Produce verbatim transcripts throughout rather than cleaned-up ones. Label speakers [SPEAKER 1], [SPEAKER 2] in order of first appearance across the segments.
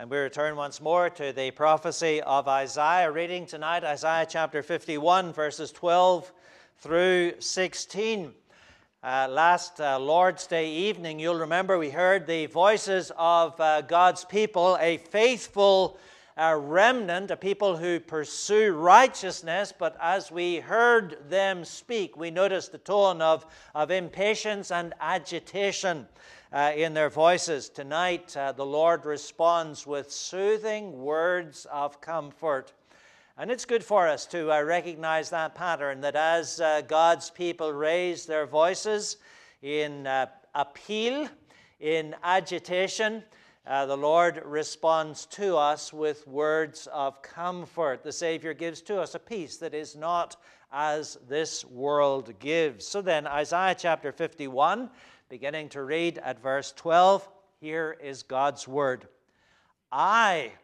[SPEAKER 1] And we return once more to the prophecy of Isaiah. Reading tonight Isaiah chapter fifty-one, verses twelve through sixteen. Uh, last uh, Lord's Day evening, you'll remember we heard the voices of uh, God's people, a faithful uh, remnant, a people who pursue righteousness. But as we heard them speak, we noticed the tone of, of impatience and agitation Uh, in their voices. Tonight, uh, the Lord responds with soothing words of comfort. And it's good for us to uh, recognize that pattern, that as uh, God's people raise their voices in uh, appeal, in agitation, uh, the Lord responds to us with words of comfort. The Savior gives to us a peace that is not as this world gives. So then, Isaiah chapter fifty-one, beginning to read at verse twelve, here is God's word. I,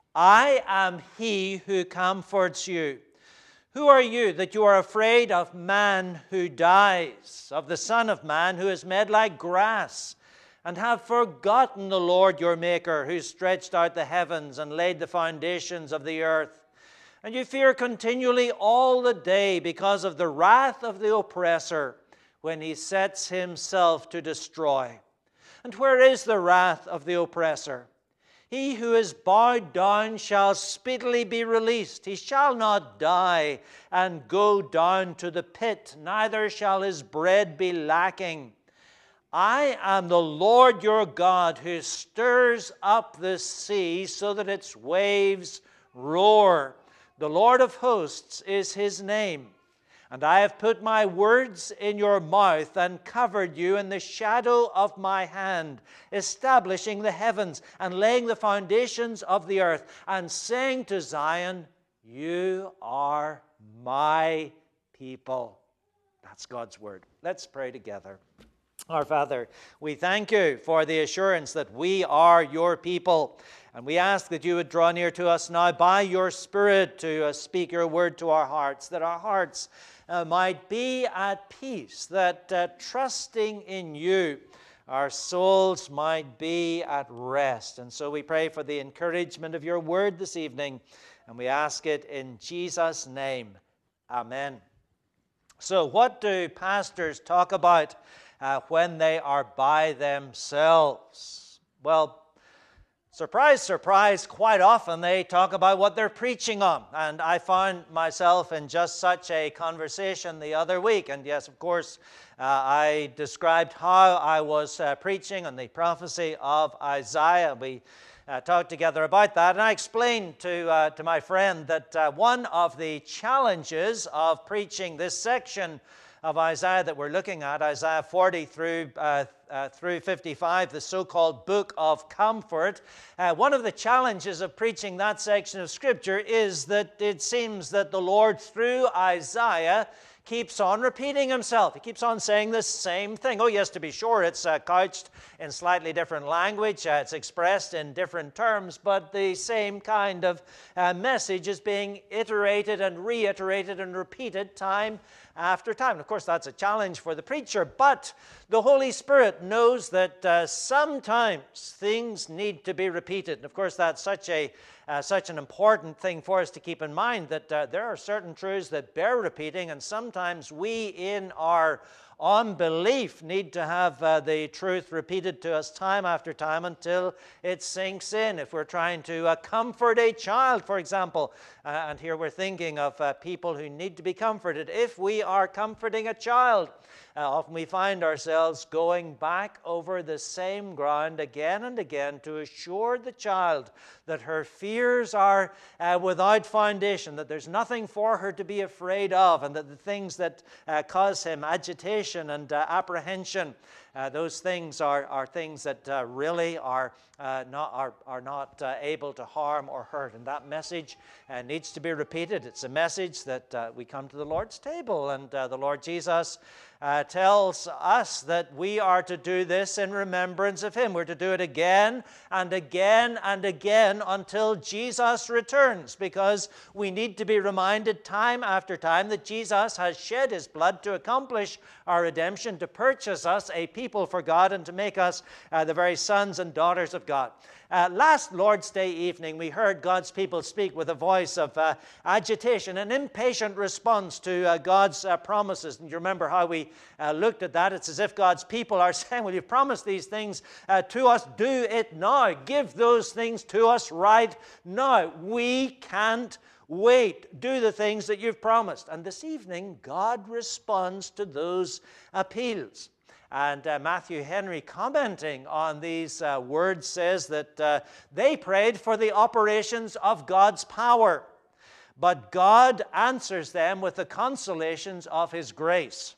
[SPEAKER 1] I am he who comforts you. Who are you that you are afraid of man who dies, of the Son of Man who is made like grass, and have forgotten the Lord your Maker, who stretched out the heavens and laid the foundations of the earth? And you fear continually all the day because of the wrath of the oppressor, when he sets himself to destroy. And where is the wrath of the oppressor? He who is bowed down shall speedily be released. He shall not die and go down to the pit, neither shall his bread be lacking. I am the Lord your God, who stirs up the sea so that its waves roar. The Lord of hosts is his name. And I have put my words in your mouth and covered you in the shadow of my hand, establishing the heavens and laying the foundations of the earth, and saying to Zion, you are my people. That's God's word. Let's pray together. Our Father, we thank you for the assurance that we are your people. And we ask that you would draw near to us now by your Spirit to uh, speak your word to our hearts, that our hearts uh, might be at peace, that uh, trusting in you, our souls might be at rest. And so we pray for the encouragement of your word this evening, and we ask it in Jesus' name. Amen. So what do pastors talk about uh, when they are by themselves? Well, surprise, surprise, quite often they talk about what they're preaching on. And I found myself in just such a conversation the other week. And yes, of course, uh, I described how I was uh, preaching on the prophecy of Isaiah. We uh, talked together about that. And I explained to, uh, to my friend that uh, one of the challenges of preaching this section of Isaiah that we're looking at, Isaiah forty through uh, uh, through fifty-five, the so-called Book of Comfort. Uh, one of the challenges of preaching that section of Scripture is that it seems that the Lord, through Isaiah, keeps on repeating himself. He keeps on saying the same thing. Oh, yes, to be sure, it's uh, couched in slightly different language. Uh, it's expressed in different terms, but the same kind of uh, message is being iterated and reiterated and repeated time after time. And of course, that's a challenge for the preacher, but the Holy Spirit knows that uh, sometimes things need to be repeated. And of course, that's such a uh, such an important thing for us to keep in mind, that uh, there are certain truths that bear repeating, and sometimes we, in our unbelief, need to have uh, the truth repeated to us time after time until it sinks in. If we're trying to uh, comfort a child, for example, uh, and here we're thinking of uh, people who need to be comforted. If we are comforting a child, uh, often we find ourselves going back over the same ground again and again to assure the child that her fears are uh, without foundation, that there's nothing for her to be afraid of, and that the things that uh, cause him agitation and uh, apprehension, uh, those things are, are things that uh, really are uh, not, are, are not uh, able to harm or hurt. And that message uh, needs to be repeated. It's a message that uh, we come to the Lord's table, and uh, the Lord Jesus Uh, tells us that we are to do this in remembrance of him. We're to do it again and again and again until Jesus returns, because we need to be reminded time after time that Jesus has shed his blood to accomplish our redemption, to purchase us a people for God and to make us uh, the very sons and daughters of God. Uh, last Lord's Day evening, we heard God's people speak with a voice of uh, agitation, an impatient response to uh, God's uh, promises. And you remember how we uh, looked at that? It's as if God's people are saying, well, you've promised these things uh, to us. Do it now. Give those things to us right now. We can't wait. Do the things that you've promised. And this evening, God responds to those appeals. And uh, Matthew Henry, commenting on these uh, words, says that uh, they prayed for the operations of God's power, but God answers them with the consolations of His grace.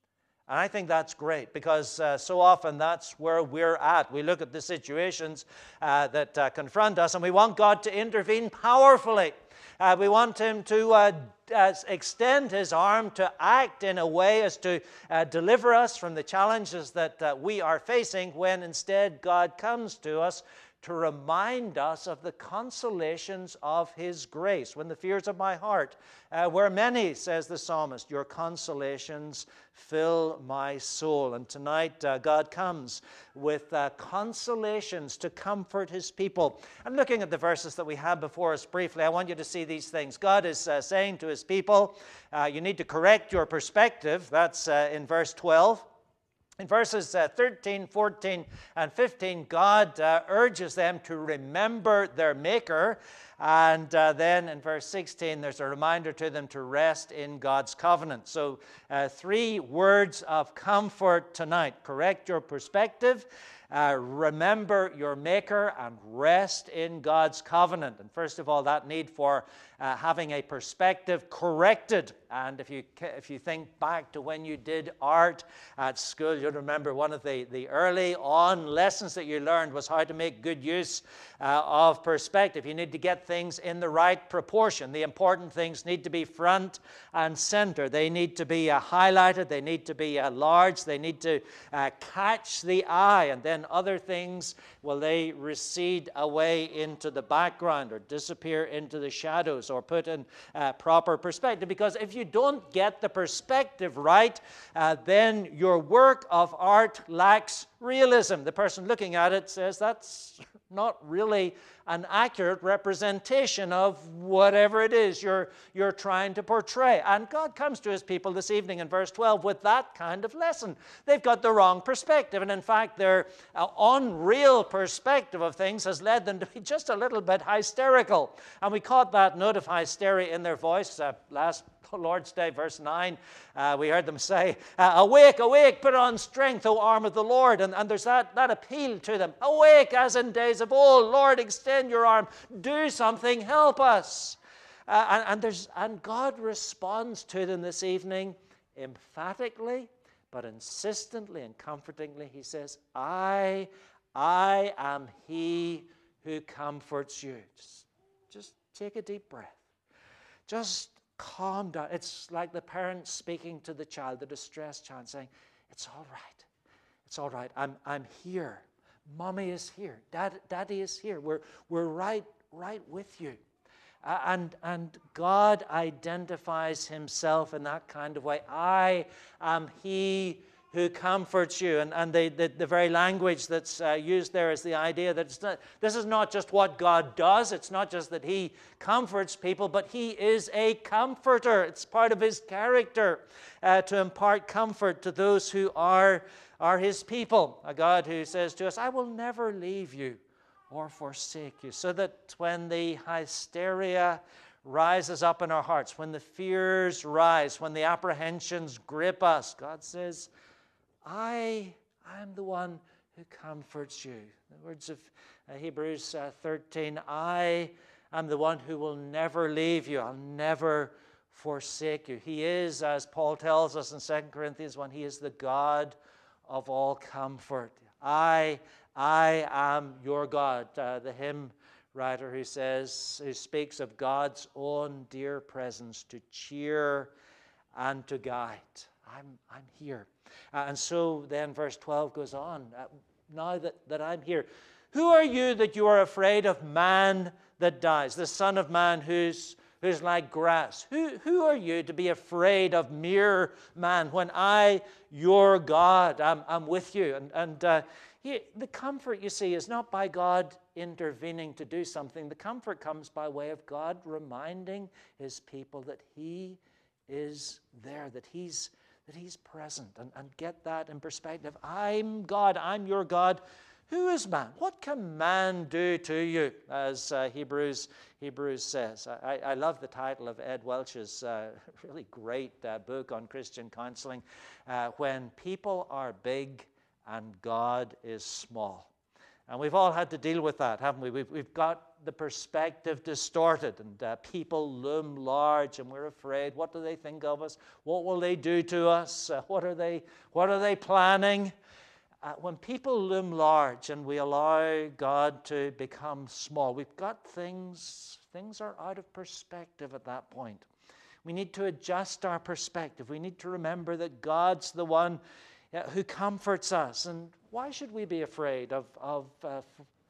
[SPEAKER 1] And I think that's great, because uh, so often that's where we're at. We look at the situations uh, that uh, confront us, and we want God to intervene powerfully. Uh, we want Him to uh, uh, extend His arm, to act in a way as to uh, deliver us from the challenges that uh, we are facing, when instead God comes to us to remind us of the consolations of His grace. When the fears of my heart uh, were many, says the psalmist, your consolations fill my soul. And tonight uh, God comes with uh, consolations to comfort His people. And looking at the verses that we have before us briefly, I want you to see these things. God is uh, saying to His people, uh, you need to correct your perspective. That's uh, in verse twelve. In verses uh, thirteen, fourteen, and fifteen, God uh, urges them to remember their Maker. And uh, then in verse sixteen, there's a reminder to them to rest in God's covenant. So uh, three words of comfort tonight. Correct your perspective, uh, remember your Maker, and rest in God's covenant. And first of all, that need for uh, having a perspective corrected. And if you if you think back to when you did art at school, you'll remember one of the, the early on lessons that you learned was how to make good use uh, of perspective. You need to get things in the right proportion. The important things need to be front and center. They need to be uh, highlighted. They need to be uh, large. They need to uh, catch the eye. And then other things, well, they recede away into the background or disappear into the shadows or put in uh, proper perspective. Because if you don't get the perspective right, uh, then your work of art lacks realism. The person looking at it says that's not really an accurate representation of whatever it is you're, you're trying to portray. And God comes to His people this evening in verse twelve with that kind of lesson. They've got the wrong perspective, and in fact their uh, unreal perspective of things has led them to be just a little bit hysterical. And we caught that note of hysteria in their voice uh, last Lord's Day, verse nine. Uh, we heard them say, uh, awake, awake, put on strength, O arm of the Lord. And, and there's that, that appeal to them. Awake as in days of old. Lord, extend your arm. Do something. Help us. Uh, and, and, there's, and God responds to them this evening emphatically, but insistently and comfortingly. He says, I, I am He who comforts you. Just, just take a deep breath. Just calm down. It's like the parent speaking to the child, the distressed child, saying, it's all right. It's all right. I'm, I'm here. Mommy is here. Dad, Daddy is here. We're, we're right, right with you. Uh, and, and God identifies Himself in that kind of way. I am He who comforts you. And, and the, the, the very language that's uh, used there is the idea that it's not, this is not just what God does. It's not just that He comforts people, but He is a comforter. It's part of His character uh, to impart comfort to those who are, are His people. A God who says to us, I will never leave you or forsake you. So that when the hysteria rises up in our hearts, when the fears rise, when the apprehensions grip us, God says, I am the one who comforts you. The words of uh, Hebrews uh, thirteen, I am the one who will never leave you. I'll never forsake you. He is, as Paul tells us in Second Corinthians one, He is the God of all comfort. I, I am your God. Uh, the hymn writer who says, who speaks of God's own dear presence to cheer and to guide. I'm, I'm here. Uh, and so then verse twelve goes on. Uh, now that, that I'm here, who are you that you are afraid of man that dies, the Son of Man whose, who's like grass. Who, who are you to be afraid of mere man when I, your God, I'm, I'm with you? And, and uh, he, the comfort, you see, is not by God intervening to do something. The comfort comes by way of God reminding his people that he is there, that he's, that he's present. And, and get that in perspective. I'm God, I'm your God. Who is man? What can man do to you? As uh, Hebrews Hebrews says. I, I love the title of Ed Welch's uh, really great uh, book on Christian counseling, uh, When People Are Big and God is Small. And we've all had to deal with that, haven't we? We've, we've got the perspective distorted, and uh, people loom large, and we're afraid. What do they think of us? What will they do to us? Uh, what are they, what are they planning? Uh, when people loom large and we allow God to become small, we've got things, things are out of perspective at that point. We need to adjust our perspective. We need to remember that God's the one uh, who comforts us. And why should we be afraid of, of uh,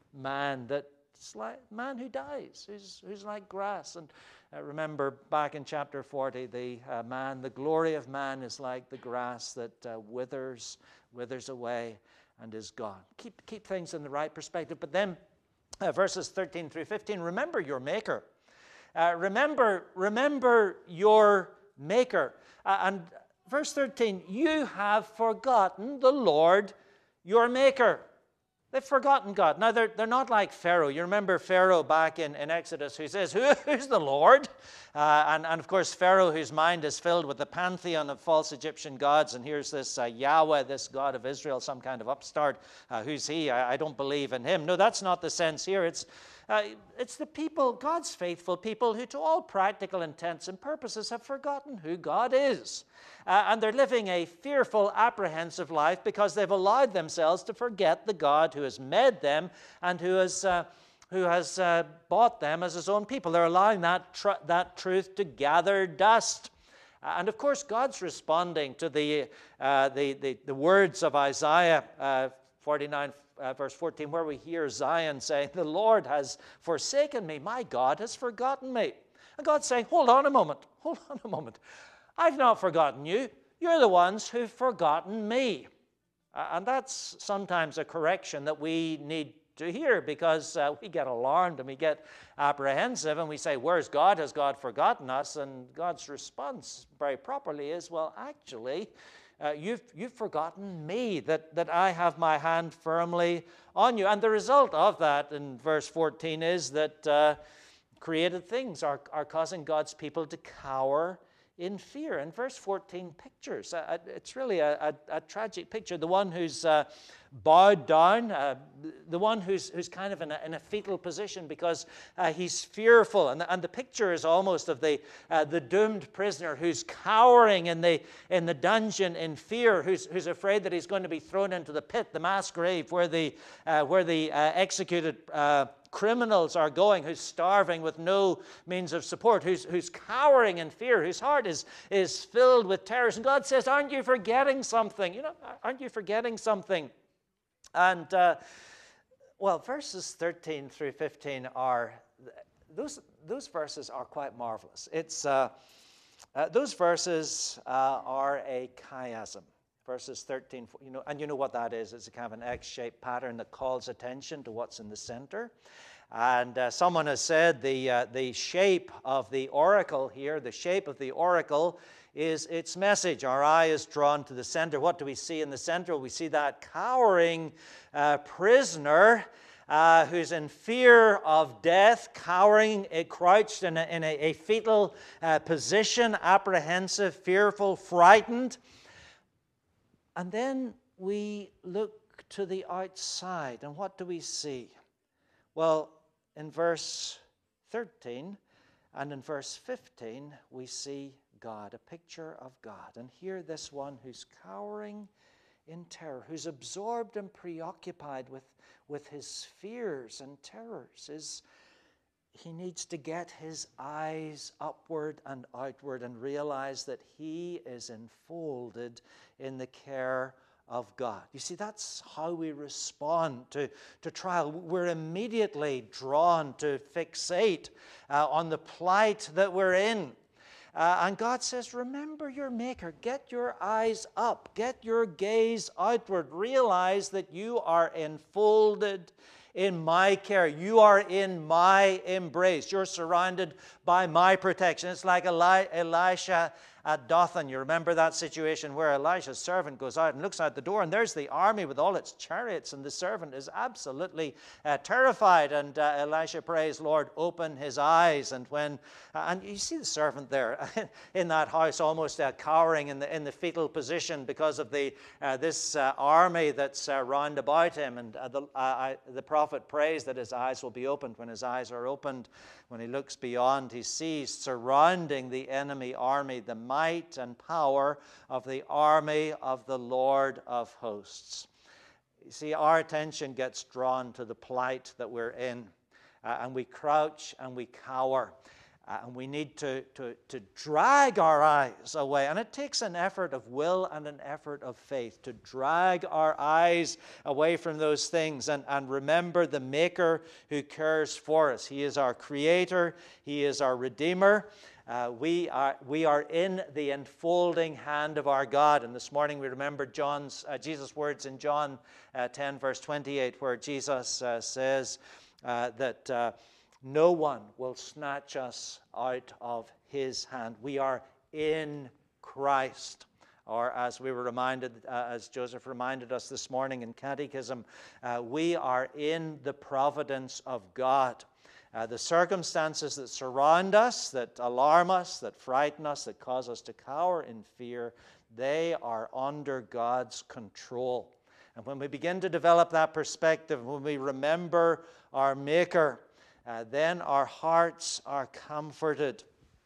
[SPEAKER 1] man that's like man who dies, who's, who's like grass? And uh, remember back in chapter forty, the uh, man, the glory of man is like the grass that uh, withers withers away and is gone. Keep, keep things in the right perspective. But then uh, verses thirteen through fifteen, remember your Maker. Uh, remember, remember your Maker. Uh, and verse thirteen, you have forgotten the Lord your Maker. They've forgotten God. Now, they're, they're not like Pharaoh. You remember Pharaoh back in, in Exodus who says, Who, who's the Lord? Uh, and, and, of course, Pharaoh, whose mind is filled with the pantheon of false Egyptian gods. And here's this uh, Yahweh, this God of Israel, some kind of upstart. Uh, who's he? I, I don't believe in him. No, that's not the sense here. It's, uh, it's the people, God's faithful people, who to all practical intents and purposes have forgotten who God is. Uh, and they're living a fearful, apprehensive life because they've allowed themselves to forget the God who has made them and who has, uh, who has uh, bought them as his own people. They're allowing that, tr- that truth to gather dust. Uh, and of course, God's responding to the, uh, the, the, the words of Isaiah uh, forty-nine, uh, verse fourteen, where we hear Zion saying, The Lord has forsaken me, my God has forgotten me. And God's saying, hold on a moment, hold on a moment. I've not forgotten you. You're the ones who've forgotten me. Uh, and that's sometimes a correction that we need to hear because uh, we get alarmed and we get apprehensive and we say, where's God? Has God forgotten us? And God's response very properly is, well, actually, uh, you've, you've forgotten me, that, that I have my hand firmly on you. And the result of that in verse fourteen is that uh, created things are, are causing God's people to cower in fear. And verse fourteen pictures, uh, it's really a, a, a tragic picture. The one who's uh, bowed down, uh, the one who's, who's kind of in a, in a fetal position because uh, he's fearful. And the, and the picture is almost of the, uh, the doomed prisoner who's cowering in the, in the dungeon in fear, who's, who's afraid that he's going to be thrown into the pit, the mass grave, where the, uh, where the uh, executed uh, criminals are going, who's starving with no means of support, who's, who's cowering in fear, whose heart is, is filled with terrors. And God says, aren't you forgetting something? You know, aren't you forgetting something? And, uh, well, verses thirteen through fifteen are, those, those verses are quite marvelous. It's, uh, uh, those verses uh, are a chiasm. Verses thirteen, you know, and you know what that is. It's a kind of an X-shaped pattern that calls attention to what's in the center. And uh, someone has said the, uh, the shape of the oracle here, the shape of the oracle is its message. Our eye is drawn to the center. What do we see in the center? We see that cowering uh, prisoner uh, who's in fear of death, cowering, uh, crouched in a, in a, a fetal uh, position, apprehensive, fearful, frightened. And then we look to the outside, and what do we see? Well, in verse thirteen and in verse fifteen, we see God, a picture of God. And here this one who's cowering in terror, who's absorbed and preoccupied with, with his fears and terrors, is he needs to get his eyes upward and outward and realize that he is enfolded in the care of God. You see, that's how we respond to, to trial. We're immediately drawn to fixate uh, on the plight that we're in. Uh, and God says, remember your Maker. Get your eyes up. Get your gaze outward. Realize that you are enfolded in my care. You are in my embrace. You're surrounded by my protection. It's like Eli- Elisha at Dothan. You remember that situation where Elisha's servant goes out and looks out the door, and there's the army with all its chariots, and the servant is absolutely uh, terrified. And uh, Elisha prays, Lord, open his eyes. And when uh, and you see the servant there in that house, almost uh, cowering in the in the fetal position because of the uh, this uh, army that's uh, round about him. And uh, the uh, I, the prophet prays that his eyes will be opened. When his eyes are opened, when he looks beyond, he sees surrounding the enemy army the might and power of the army of the Lord of hosts. You see, our attention gets drawn to the plight that we're in, uh, and we crouch and we cower. Uh, and we need to, to, to drag our eyes away. And it takes an effort of will and an effort of faith to drag our eyes away from those things and, and remember the Maker who cares for us. He is our Creator. He is our Redeemer. Uh, we are we are in the enfolding hand of our God. And this morning we remember John's uh, Jesus' words in John uh, ten, verse twenty-eight, where Jesus uh, says uh, that uh, no one will snatch us out of his hand. We are in Christ. Or as we were reminded, uh, as Joseph reminded us this morning in Catechism, uh, we are in the providence of God. Uh, the circumstances that surround us, that alarm us, that frighten us, that cause us to cower in fear, they are under God's control. And when we begin to develop that perspective, when we remember our Maker, Uh, then our hearts are comforted.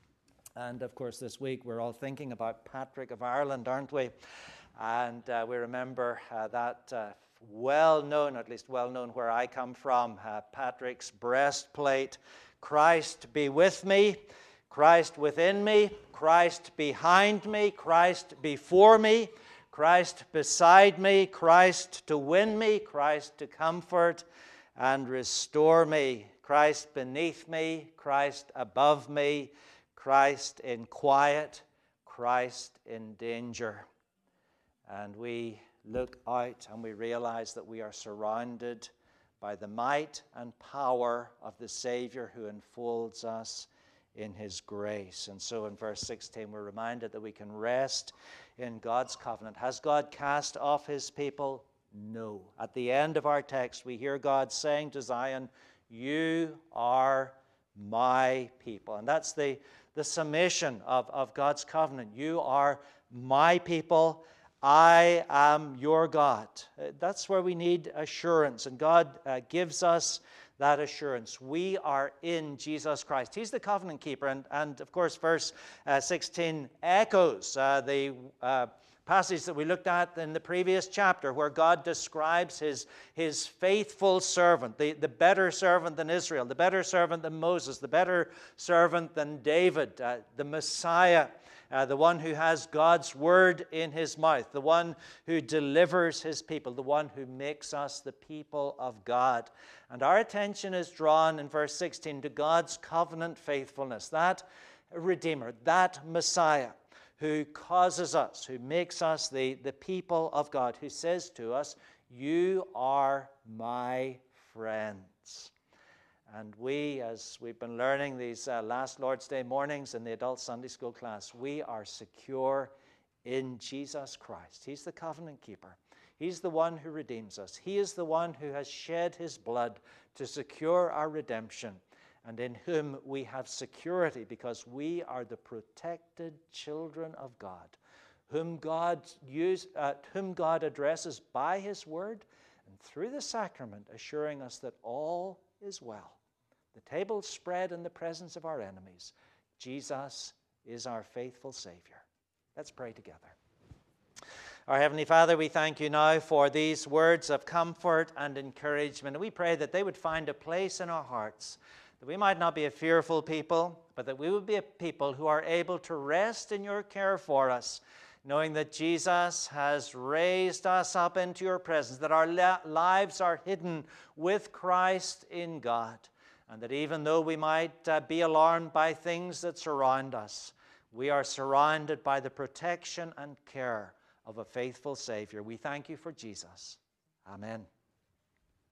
[SPEAKER 1] And of course, this week we're all thinking about Patrick of Ireland, aren't we? And uh, we remember uh, that uh, well-known, at least well-known where I come from, uh, Patrick's breastplate. Christ be with me, Christ within me, Christ behind me, Christ before me, Christ beside me, Christ to win me, Christ to comfort and restore me. Christ beneath me, Christ above me, Christ in quiet, Christ in danger. And we look out and we realize that we are surrounded by the might and power of the Savior who enfolds us in his grace. And so in verse sixteen, we're reminded that we can rest in God's covenant. Has God cast off his people? No. At the end of our text, we hear God saying to Zion, you are my people. And that's the, the summation of, of God's covenant. You are my people. I am your God. That's where we need assurance. And God uh, gives us that assurance. We are in Jesus Christ. He's the covenant keeper. And, and of course, verse uh, sixteen echoes uh, the uh, passage that we looked at in the previous chapter, where God describes his, his faithful servant, the, the better servant than Israel, the better servant than Moses, the better servant than David, uh, the Messiah, uh, the one who has God's word in his mouth, the one who delivers his people, the one who makes us the people of God. And our attention is drawn in verse sixteen to God's covenant faithfulness, that Redeemer, that Messiah, who causes us, who makes us the, the people of God, who says to us, you are my friends. And we, as we've been learning these uh, last Lord's Day mornings in the adult Sunday school class, we are secure in Jesus Christ. He's the covenant keeper. He's the one who redeems us. He is the one who has shed his blood to secure our redemption, and in whom we have security because we are the protected children of God, whom God use, uh, whom God addresses by his word and through the sacrament, assuring us that all is well. The table spread in the presence of our enemies. Jesus is our faithful Savior. Let's pray together. Our Heavenly Father, we thank you now for these words of comfort and encouragement. And we pray that they would find a place in our hearts, that we might not be a fearful people, but that we would be a people who are able to rest in your care for us, knowing that Jesus has raised us up into your presence, that our lives are hidden with Christ in God, and that even though we might uh, be alarmed by things that surround us, we are surrounded by the protection and care of a faithful Savior. We thank you for Jesus. Amen.